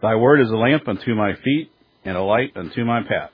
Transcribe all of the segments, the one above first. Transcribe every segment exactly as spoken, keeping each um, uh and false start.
Thy word is a lamp unto my feet, and a light unto my path.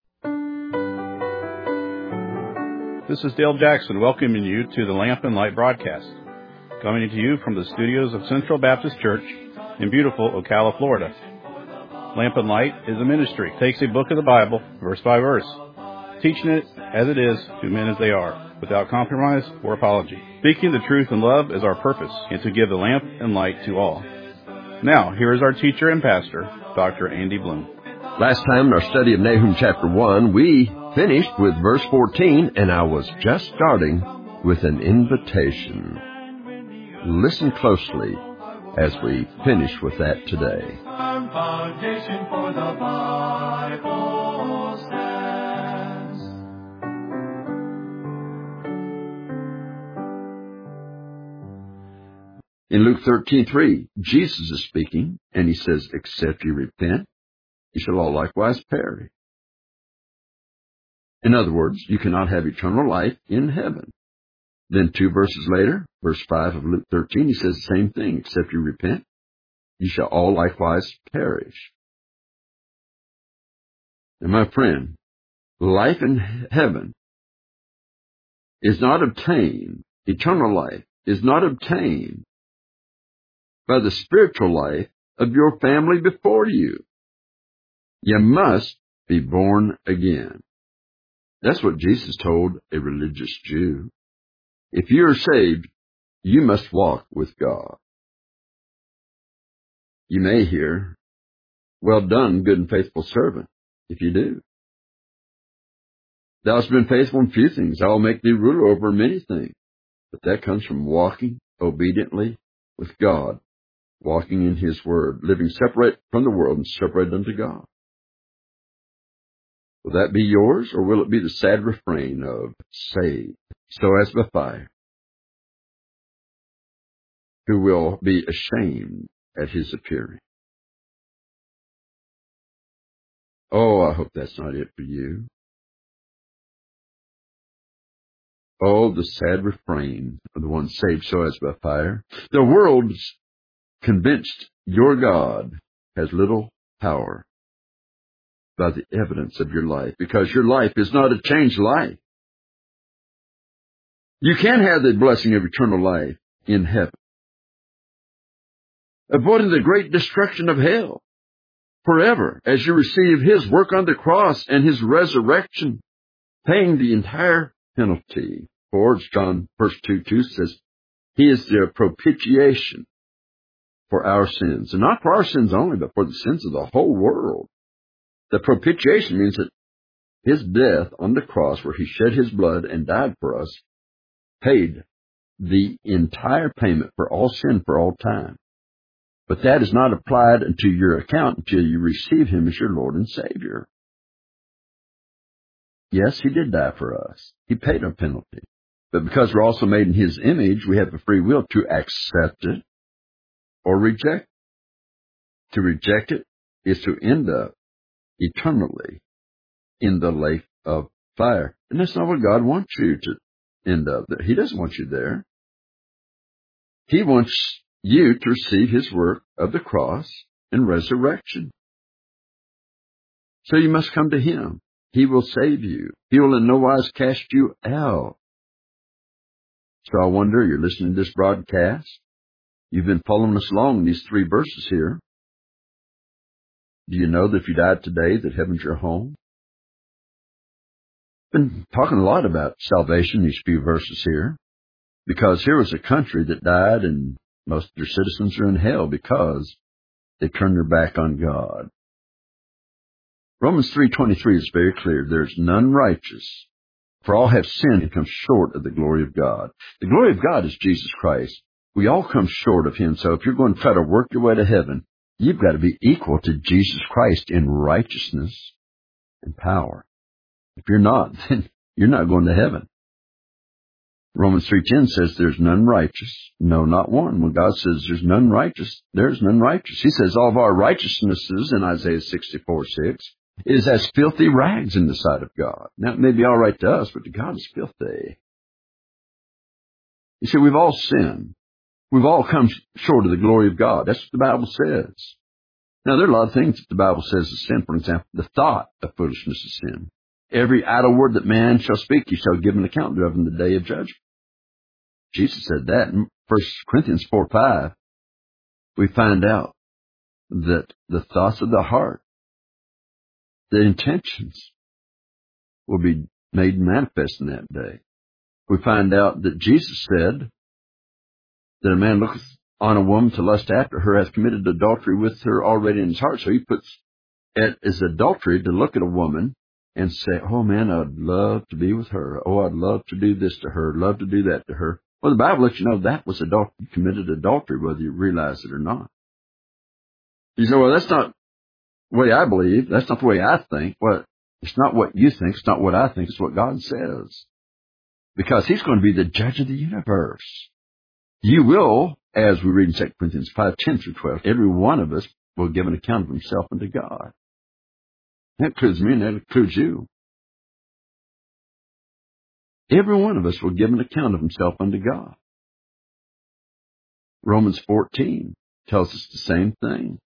This is Dale Jackson welcoming you to the Lamp and Light broadcast, coming to you from the studios of Central Baptist Church in beautiful Ocala, Florida. Lamp and Light is a ministry. It takes a book of the Bible, verse by verse, teaching it as it is to men as they are, without compromise or apology. Speaking the truth in love is our purpose, and to give the lamp and light to all. Now, here is our teacher and pastor, Doctor Andy Bloom. Last time in our study of Nahum chapter one, we finished with verse fourteen, and I was just starting with an invitation. Listen closely as we finish with that today. Foundation for the Bible stands. In Luke thirteen three, Jesus is speaking, and he says, "Except you repent, you shall all likewise perish." In other words, you cannot have eternal life in heaven. Then two verses later, verse five of Luke thirteen, he says the same thing. "Except you repent, you shall all likewise perish." And my friend, life in heaven is not obtained, eternal life is not obtained by the spiritual life of your family before you. You must be born again. That's what Jesus told a religious Jew. If you are saved, you must walk with God. You may hear, "Well done, good and faithful servant," if you do. "Thou hast been faithful in few things, I will make thee ruler over many things." But that comes from walking obediently with God, walking in His Word, living separate from the world and separated unto God. Will that be yours, or will it be the sad refrain of "saved, so as by fire," who will be ashamed at His appearing? Oh, I hope that's not it for you. Oh, the sad refrain of the one saved so as by fire. The world's convinced your God has little power by the evidence of your life, because your life is not a changed life. You can have the blessing of eternal life in heaven, avoiding the great destruction of hell forever as you receive His work on the cross and His resurrection, paying the entire penalty. For, as John verse two two says, He is the propitiation for our sins, and not for our sins only, but for the sins of the whole world. The propitiation means that His death on the cross, where He shed His blood and died for us, paid the entire payment for all sin for all time. But that is not applied into your account until you receive Him as your Lord and Savior. Yes, He did die for us. He paid our penalty. But because we're also made in His image, we have the free will to accept it or reject it. To reject it is to end up eternally in the lake of fire. And that's not what God wants you to end up there. He doesn't want you there. He wants you to receive His work of the cross and resurrection. So you must come to Him. He will save you. He will in no wise cast you out. So I wonder, you're listening to this broadcast. You've been following us along in these three verses here. Do you know that if you died today, that heaven's your home? Been talking a lot about salvation, these few verses here, because here was a country that died and most of their citizens are in hell because they turned their back on God. Romans three twenty-three is very clear. There's none righteous, for all have sinned and come short of the glory of God. The glory of God is Jesus Christ. We all come short of Him. So if you're going to try to work your way to heaven, you've got to be equal to Jesus Christ in righteousness and power. If you're not, then you're not going to heaven. Romans three ten says there's none righteous. No, not one. When God says there's none righteous, there's none righteous. He says all of our righteousnesses in Isaiah sixty-four six is as filthy rags in the sight of God. Now, it may be all right to us, but to God it's filthy. You see, we've all sinned. We've all come short of the glory of God. That's what the Bible says. Now, there are a lot of things that the Bible says is sin. For example, the thought of foolishness is sin. Every idle word that man shall speak, he shall give an account thereof in the day of judgment. Jesus said that in First Corinthians four five. We find out that the thoughts of the heart, the intentions, will be made manifest in that day. We find out that Jesus said that a man looketh on a woman to lust after her hath committed adultery with her already in his heart. So he puts it as adultery to look at a woman and say, oh man, I'd love to be with her. Oh, I'd love to do this to her, love to do that to her. Well, the Bible lets you know that was adultery. You committed adultery, whether you realize it or not. You say, well, that's not the way I believe. That's not the way I think. Well, it's not what you think. It's not what I think. It's what God says. Because he's going to be the judge of the universe. You will, as we read in Second Corinthians five ten through twelve, every one of us will give an account of himself unto God. That includes me and that includes you. Every one of us will give an account of himself unto God. Romans fourteen tells us the same thing.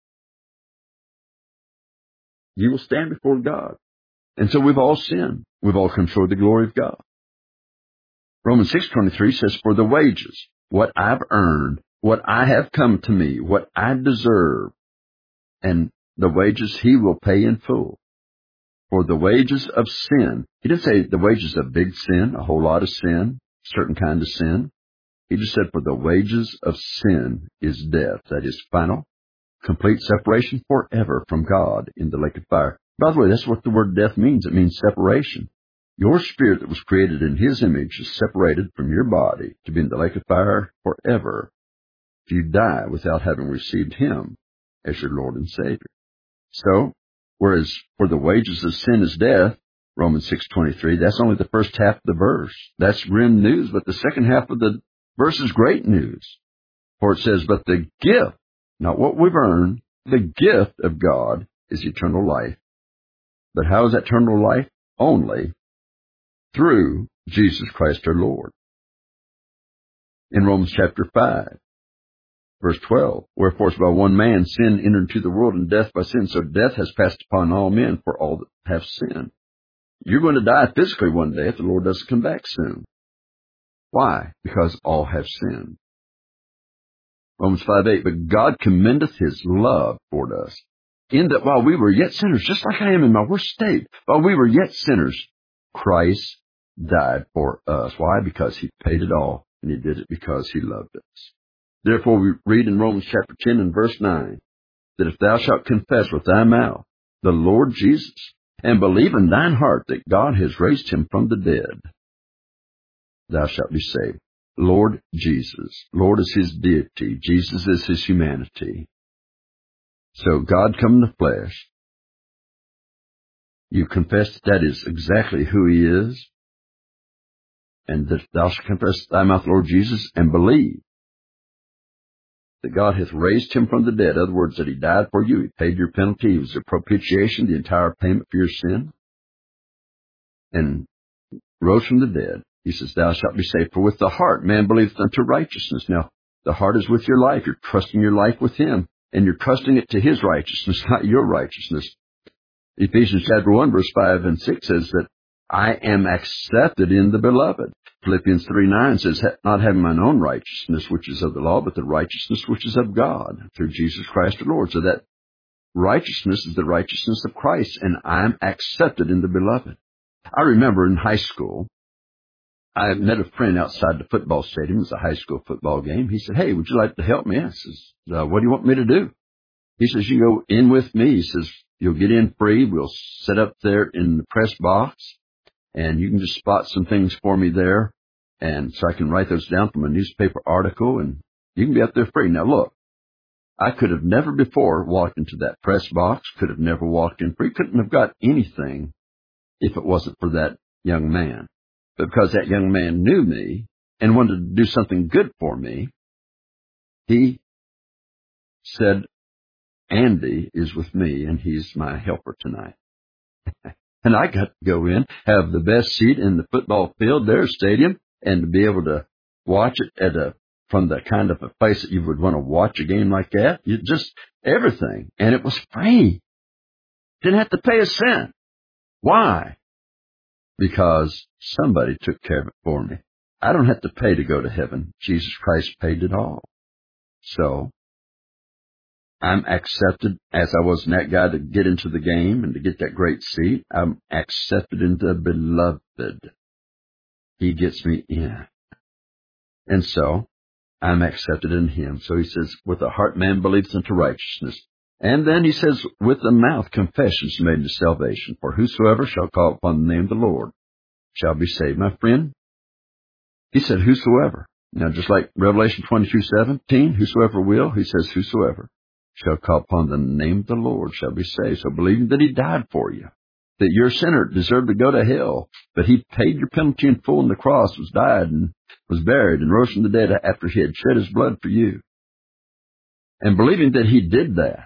You will stand before God. And so we've all sinned. We've all come short of the glory of God. Romans six twenty-three says, for the wages, what I've earned, what I have come to me, what I deserve, and the wages he will pay in full. For the wages of sin, he didn't say the wages of big sin, a whole lot of sin, certain kind of sin. He just said, for the wages of sin is death. That is final, complete separation forever from God in the lake of fire. By the way, that's what the word death means. It means separation. Your spirit that was created in his image is separated from your body to be in the lake of fire forever if you die without having received him as your Lord and Savior. So, whereas for the wages of sin is death, Romans six twenty-three, that's only the first half of the verse. That's grim news, but the second half of the verse is great news. For it says, but the gift, not what we've earned, the gift of God is eternal life. But how is that eternal life? Only through Jesus Christ our Lord. In Romans chapter five, verse twelve, wherefore by one man sin entered into the world, and death by sin, so death has passed upon all men, for all that have sinned. You're going to die physically one day if the Lord doesn't come back soon. Why? Because all have sinned. Romans five eight, but God commendeth his love toward us, in that while we were yet sinners, just like I am in my worst state, while we were yet sinners, Christ died for us. Why? Because he paid it all, and he did it because he loved us. Therefore, we read in Romans chapter ten and verse nine, that if thou shalt confess with thy mouth the Lord Jesus, and believe in thine heart that God has raised him from the dead, thou shalt be saved. Lord Jesus. Lord is his deity. Jesus is his humanity. So God come in the flesh. You confess that that is exactly who he is, and that thou shalt confess thy mouth, Lord Jesus, and believe that God hath raised him from the dead. In other words, that he died for you. He paid your penalty. He was a propitiation, the entire payment for your sin, and rose from the dead. He says, thou shalt be saved. For with the heart man believeth unto righteousness. Now, the heart is with your life. You're trusting your life with him, and you're trusting it to his righteousness, not your righteousness. Ephesians chapter one, verse five and six says that I am accepted in the beloved. Philippians three nine says, not having mine own righteousness, which is of the law, but the righteousness which is of God, through Jesus Christ our Lord. So that righteousness is the righteousness of Christ, and I'm accepted in the beloved. I remember in high school, I met a friend outside the football stadium. It was a high school football game. He said, hey, would you like to help me? I says, uh, what do you want me to do? He says, you go in with me. He says, you'll get in free. We'll set up there in the press box, and you can just spot some things for me there. And so I can write those down from a newspaper article, and you can be up there free. Now, look, I could have never before walked into that press box, could have never walked in free, couldn't have got anything if it wasn't for that young man. But because that young man knew me and wanted to do something good for me, he said, Andy is with me, and he's my helper tonight. And I got to go in, have the best seat in the football field, their stadium, and to be able to watch it at a from the kind of a place that you would want to watch a game like that. You just everything. And it was free. Didn't have to pay a cent. Why? Because somebody took care of it for me. I don't have to pay to go to heaven. Jesus Christ paid it all. So I'm accepted as I was in that guy to get into the game and to get that great seat. I'm accepted into the beloved. He gets me in. And so I'm accepted in him. So he says, with the heart man believes unto righteousness. And then he says, with the mouth confession is made to salvation. For whosoever shall call upon the name of the Lord shall be saved. My friend, he said, whosoever. Now, just like Revelation twenty-two seventeen, whosoever will, he says, whosoever shall call upon the name of the Lord shall be saved. So believing that he died for you, that you're a sinner, deserved to go to hell, but he paid your penalty in full on the cross, was died and was buried and rose from the dead after he had shed his blood for you. And believing that he did that,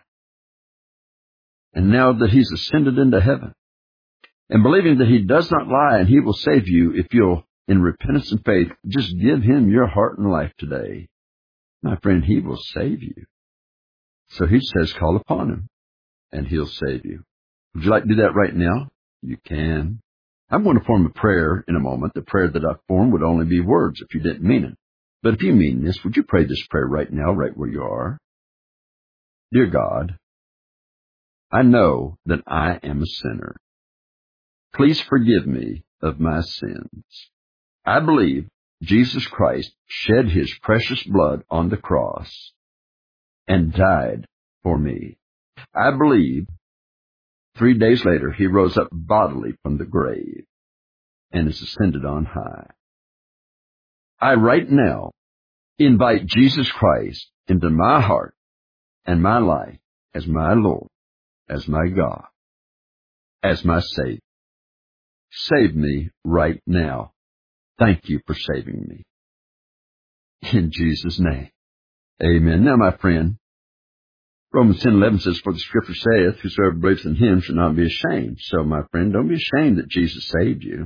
and now that he's ascended into heaven, and believing that he does not lie and he will save you if you'll, in repentance and faith, just give him your heart and life today. My friend, he will save you. So he says, call upon him, and he'll save you. Would you like to do that right now? You can. I'm going to form a prayer in a moment. The prayer that I form would only be words if you didn't mean it. But if you mean this, would you pray this prayer right now, right where you are? Dear God, I know that I am a sinner. Please forgive me of my sins. I believe Jesus Christ shed his precious blood on the cross and died for me. I believe three days later he rose up bodily from the grave and is ascended on high. I right now invite Jesus Christ into my heart and my life as my Lord, as my God, as my Savior. Save me right now. Thank you for saving me. In Jesus' name, amen. Now, my friend, Romans ten eleven says, for the scripture saith, whosoever believes in him shall not be ashamed. So, my friend, don't be ashamed that Jesus saved you.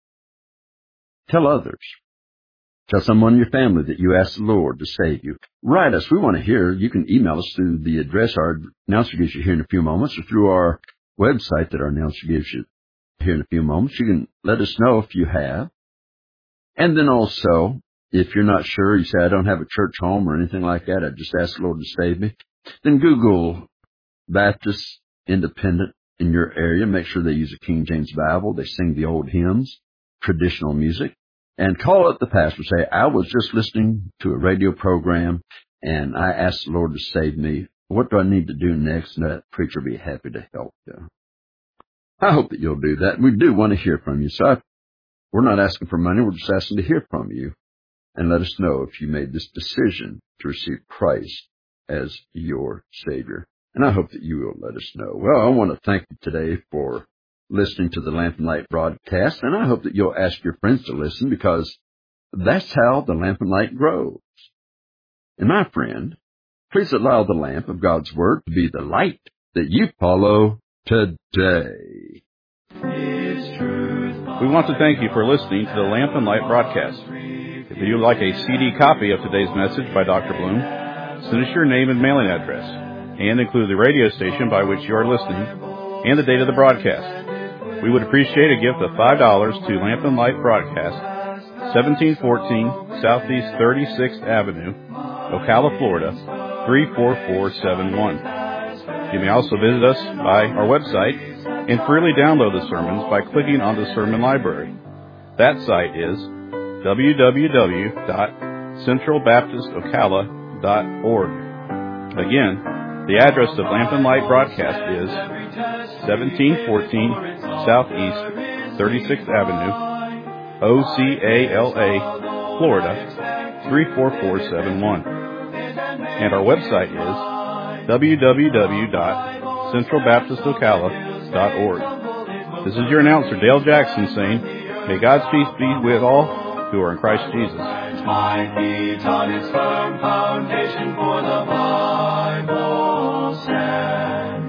Tell others. Tell someone in your family that you asked the Lord to save you. Write us. We want to hear. You can email us through the address our announcer gives you here in a few moments, or through our website that our announcer gives you here in a few moments. You can let us know if you have. And then also, if you're not sure, you say, I don't have a church home or anything like that, I just ask the Lord to save me, then Google Baptist Independent in your area. Make sure they use a King James Bible. They sing the old hymns, traditional music. And call up the pastor and say, I was just listening to a radio program, and I asked the Lord to save me. What do I need to do next? And that preacher will be happy to help you. I hope that you'll do that. We do want to hear from you. So I, we're not asking for money. We're just asking to hear from you. And let us know if you made this decision to receive Christ as your Savior. And I hope that you will let us know. Well, I want to thank you today for listening to the Lamp and Light broadcast, and I hope that you'll ask your friends to listen, because that's how the Lamp and Light grows. And my friend, please allow the lamp of God's Word to be the light that you follow today. We want to thank you for listening to the Lamp and Light broadcast. If you would like a C D copy of today's message by Doctor Bloom, send us your name and mailing address, and include the radio station by which you are listening and the date of the broadcast. We would appreciate a gift of five dollars to Lamp and Light Broadcast, seventeen fourteen Southeast thirty-sixth Avenue, Ocala, Florida, three four four seven one. You may also visit us by our website and freely download the sermons by clicking on the Sermon Library. That site is w w w dot central baptist ocala dot org. Again, the address of Lamp and Light Broadcast is seventeen fourteen Southeast thirty-sixth Avenue, O C A L A, Florida, three four four seven one. And our website is w w w dot central baptist ocala dot org. This is your announcer, Dale Jackson, saying, may God's peace be with all who are in Christ Jesus. My feet on its firm foundation, for the Bible stands.